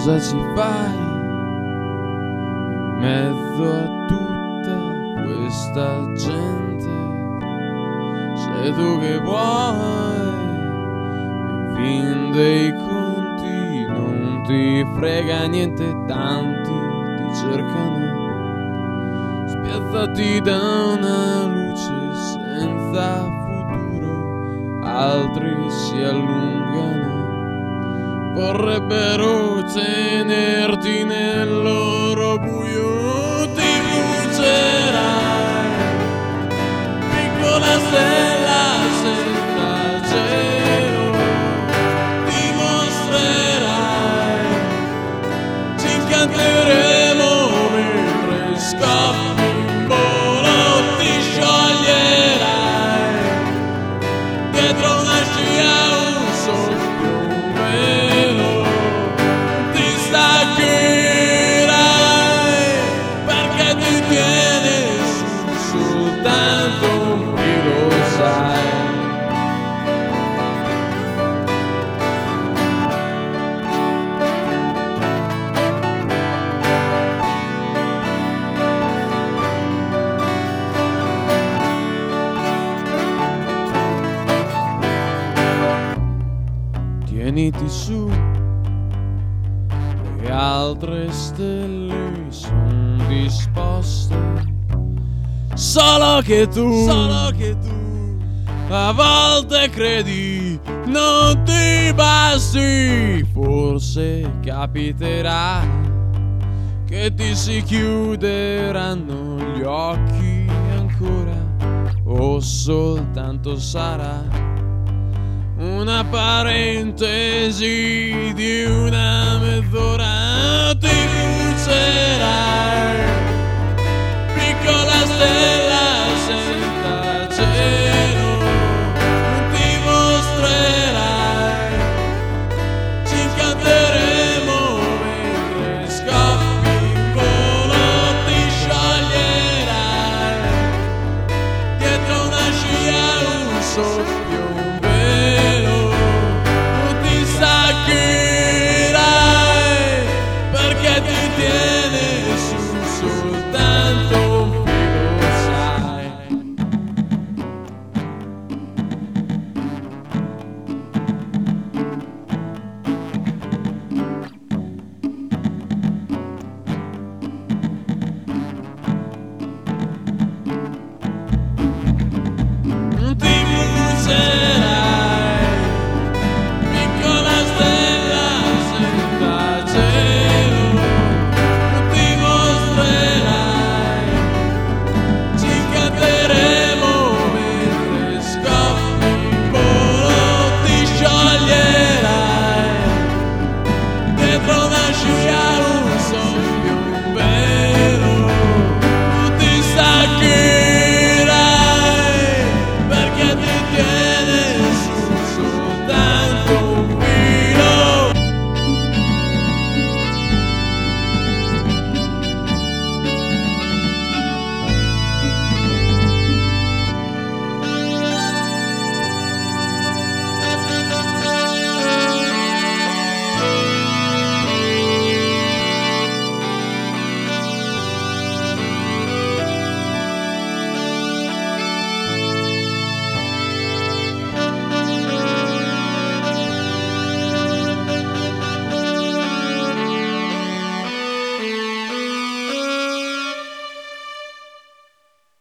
cosa ci fai in mezzo a tutta questa gente? Sei tu che vuoi, in fin dei conti non ti frega niente, tanti ti cercano. Spiazzati da una luce senza futuro, altri si allungano, vorrebbero tenerti nel loro buio. Ti brucerai, piccola stella senza cielo, dimostrerai, ci incanteremo mentre scappi in volo, ti scioglierai dietro una scia, un soffio, un velo, ti staccherai perché ti tiene su soltanto un filo, sai. Tieniti su, le altre stelle son disposte, solo che tu a volte credi non ti basti. Forse capiterà che ti si chiuderanno gli occhi ancora, o soltanto sarà una parentesi di una mezz'ora. Ti brucerai, piccola stella senza